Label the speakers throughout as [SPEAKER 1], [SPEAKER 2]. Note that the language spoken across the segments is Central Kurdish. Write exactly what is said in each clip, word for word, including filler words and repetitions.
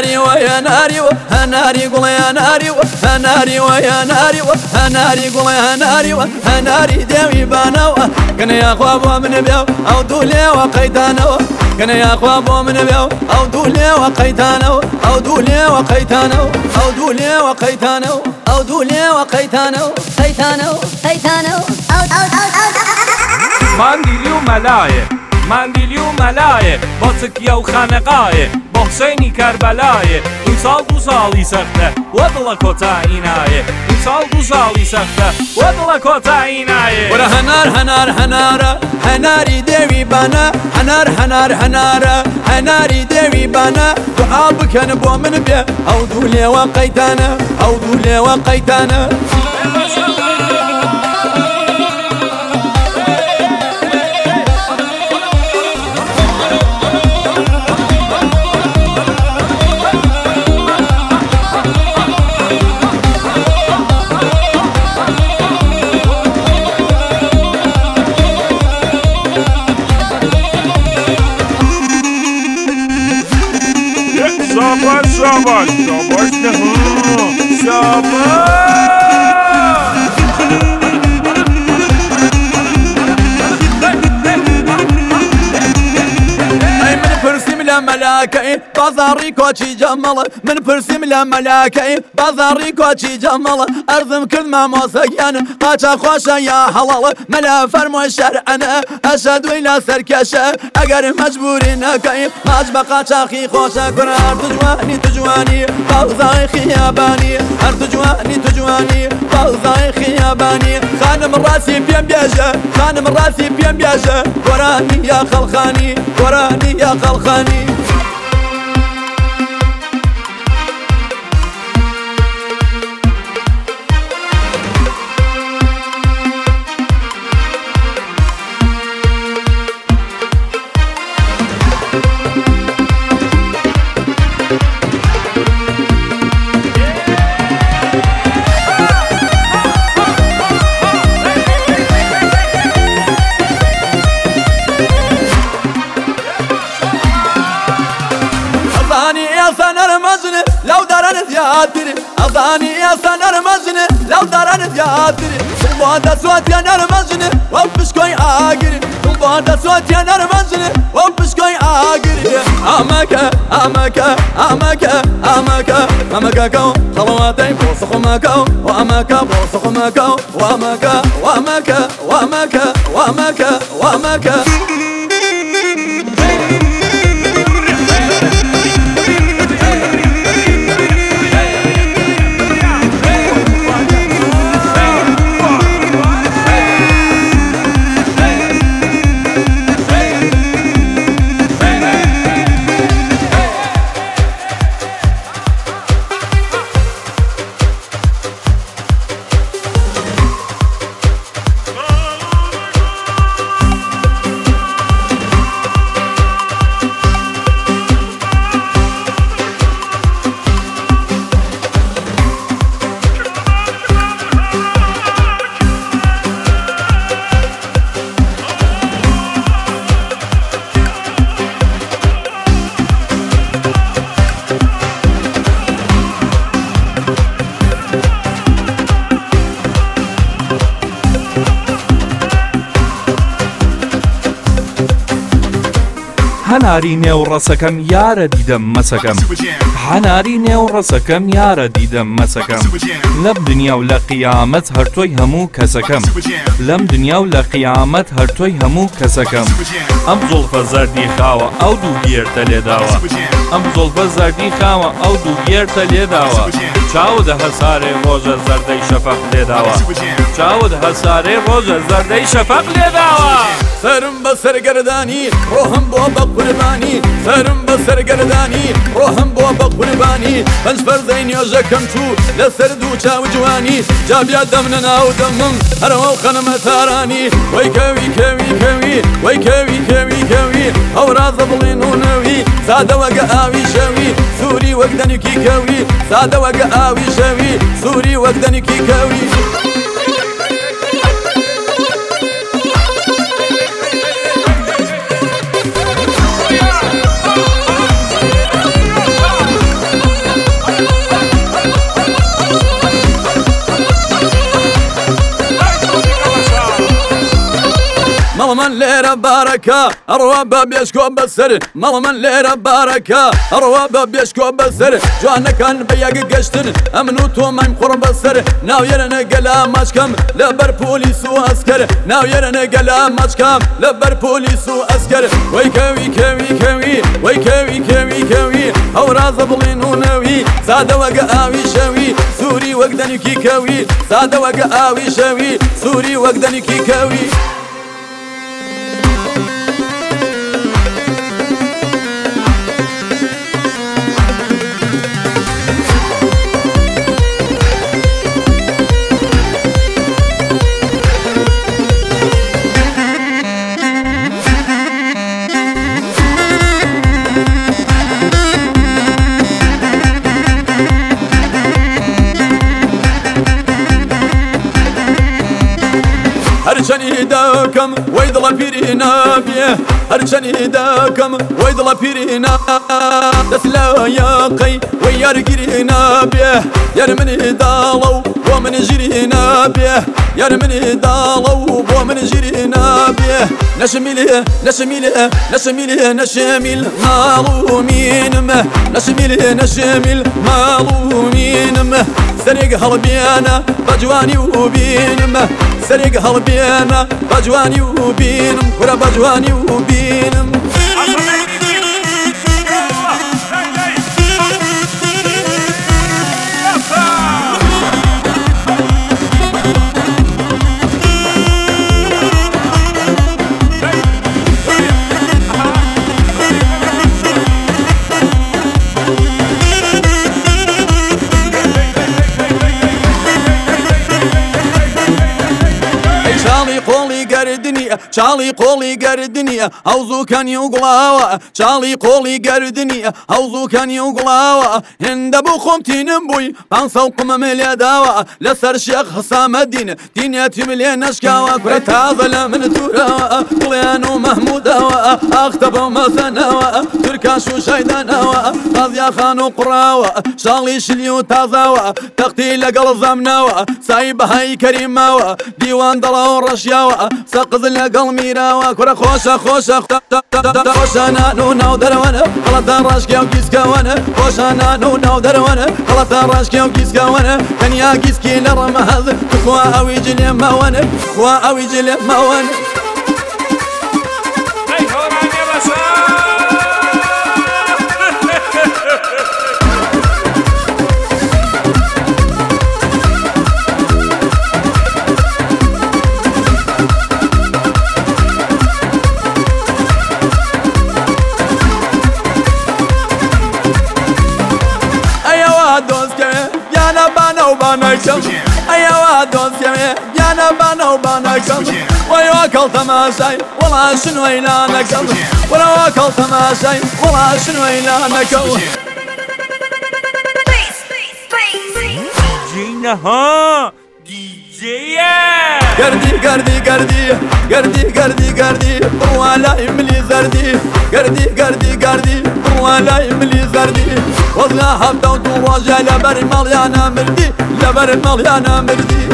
[SPEAKER 1] هناري ويا ناري هناري قول يا ناري هناري ويا ناري هناري قول يا ناري هناري داوي بانو كان يا خواب من بيو او دولي وقيتانو كان يا خواب من بيو او دولي وقيتانو او دولي وقيتانو او دولي وقيتانو او دولي وقيتانو قيتانو قيتانو او او او
[SPEAKER 2] مانديليو ملايه ماندیلی و ملایه با سکیه و خانقایه با حسینی کربلایه این سال دو سالی سخته و دل کتا اینایه این سال دو سالی سخته و دل کتا اینایه
[SPEAKER 1] ورا هنار هنار هنارا هناری دیوی بانا هنار هنار هنارا هناری دیوی بانا دعا بکن بو من بیا او دولی و قیتانا او دولی و قیتانا
[SPEAKER 2] Şaban, şaban, şaban ne ha? Şaban!
[SPEAKER 1] ملاكي بازاري كوتشي جمال من برسم لملاكي بازاري كوتشي جمال أرضم كل ما موسيان قاچا خوشا يا حلال ملا فرمو شرعنا أشهد إلى سركشة أجر مجبورين كي ماجب قاچا خي خوشا كنا تجواني تجواني بغزاي خياباني هر تجواني تجواني بغزاي خياباني خانم راسي بيم بيجا خانم راسي بيم بيجا وراني يا خلخاني وراني يا خلخاني لو درنت يا تري أضاني يا سنر مجني لو درنت يا تري البعد صوت يا نر مجني وبش كوي آجري البعد صوت يا نر مجني وبش كوي آجري أمك أمك أمك أمك أمك كو خلواتي بوسخ مكو وأمك بوسخ مكو وأمك وأمك وأمك وأمك وأمك
[SPEAKER 2] هەناری نێو ڕەسەکەم یارە دیدەم مەسەکەم هەناری نێو ڕەسەکەم یارە دیدەم مەسەکەم لەم دنیا و لە قیامەت هەرتۆی هەموو کەسەکەم لەم دنیا و لە قیامەت هەرتۆی هەموو کەسەکەم ئەم زوڵفە زەردی خاوە ئەو دوو گێرتە لێداوە ئەم زوڵفە زەردی خاوە ئەو دوو گێرتە لێداوە چاوت هەسارێ ڕۆژە زەردەی شەفەق لێداوە چاوت هەسارێ ڕۆژە زەردەی شەفەق لێداوە
[SPEAKER 1] سرم بسر گردانی روحم بو بقربانی سرم بسر گردانی روحم بو بقربانی پنج فرزین یوجکم تو لسر دو چاو جوانی جابیا دمنا ناو دمم هر او خنم تارانی وای کوي کوي کوي وای کوي کوي کوي او راز بلینو نوی ساده وگا اوی شوی سوری وقدنی کی کوي ساده وگا اوی شوی سوری وقدنی کی کوي ليرة باركة أرواب بيشكو بسر مال من ليرة باركة أرواب بيشكو بسر جوانا كان بياق قشتن أمنوتو مايم قرب السر ناو يرن قلا ماشكم لبر بوليس وأسكر ناو يرن قلا ماشكم لبر بوليس وأسكر ويكوي كوي كوي ويكوي كوي كوي أو راز بلين ونوي سادة وقاوي شوي سوري وقدني كي كوي سادة وقاوي شوي سوري وقدني كي كوي هرچنی داکم ویدلا پیرینا بیه هرچنی داکم ویدلا پیرینا دسلا یاقی ویار گیرینا بیه یار منی دالو و من جرینا بیه یار منی دالو و من جرینا بیه نشمیله نشمیله نشمیله نشمیل معلومینم نشمیله نشمیل معلومینم سرق هلبيانا بجواني وبينم سرق هلبيانا بجواني وبينم كرة بجواني وبينم قولي قردني شالي قولي قردني هوزو كان يقلاوا شالي قولي قردني هوزو كان يقلاوا هند ابو خمتين بوي بان سوق مملي داوا لسر شيخ حسام الدين دين يتم لي نشكاوا كرة هذا من تورا قليانو محمودا اختب مسنوا تركاشو شيدانوا قضيا خانو قراوا شالي شليو تازاوا تقتي لقل زمناوا سايب هاي كريماوا ديوان دلاو رشياوا سقز لقل ميراوا كرة خوشا خوشا خوشا نانو ناو دروانا غلطا راشكي وكيسكا وانا خوشا نانو ناو دروانا غلطا راشكي وكيسكا وانا كنيا كيسكي لرم هذا خوا اوي جلي ما وانا خوا اوي جلي ما وانا بانكم أيوا دوس يمي يانا بانو بانكم ويا كل تماشي ولا شنو إلانكم ولا كل تماشي ولا شنو إلانكم
[SPEAKER 2] جينا ها دي جي
[SPEAKER 1] قردي قردي قردي قردي قردي قردي ولا يملي زردي قردي قردي قردي ولا يملي زردي والله حبدا وتواجه لبر مليانا مردي لبر مليانا مردي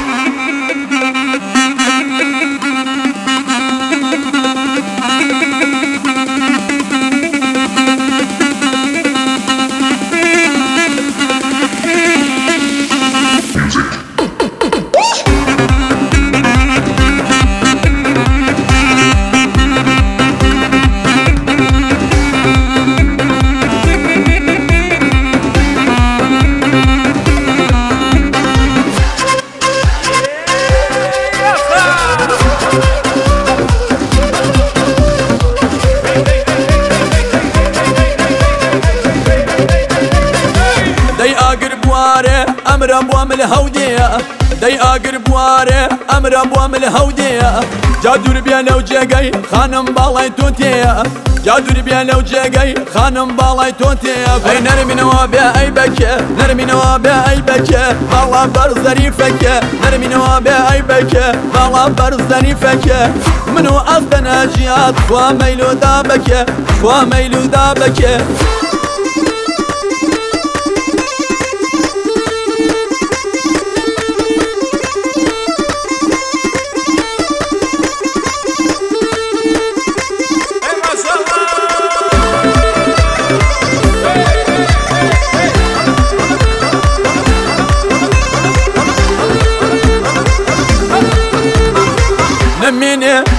[SPEAKER 1] أمر أبوام الهودية دي أقرب واري أمر أبوام الهودية جادور بيا لو جاقي خانم بالاي توتيا جادور بيا لو جاقي خانم بالاي توتيا أي نرمي نوابيا أي بكي نرمي نوابيا أي بكي بالا برزري فكي نرمي نوابيا أي بكي بالا برزري فكي منو أصدنا جيات خوا ميلو دابكي خوا ميلو دابكي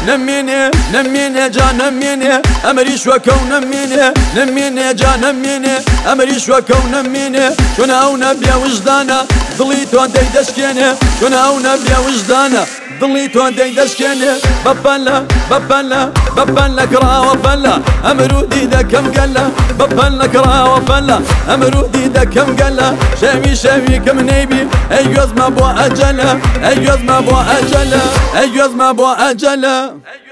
[SPEAKER 1] نميني نميني جا نميني أمري شوكو نميني نميني جا نميني أمري شوكو نميني شون أو نبيا وجدانا ضليتو دي دشكيني شون أو نبيا وجدانا ضليتو دي دشكيني ببلا ببلا ببلا كرا وفلا أمرودي دا كم قلا ببلا كرا وفلا أمرودي دا كم قلا شامي شامي كم نيبي أيوز ما بو أجلا أيوز ما بو أجلا أيوز ما بو أجلا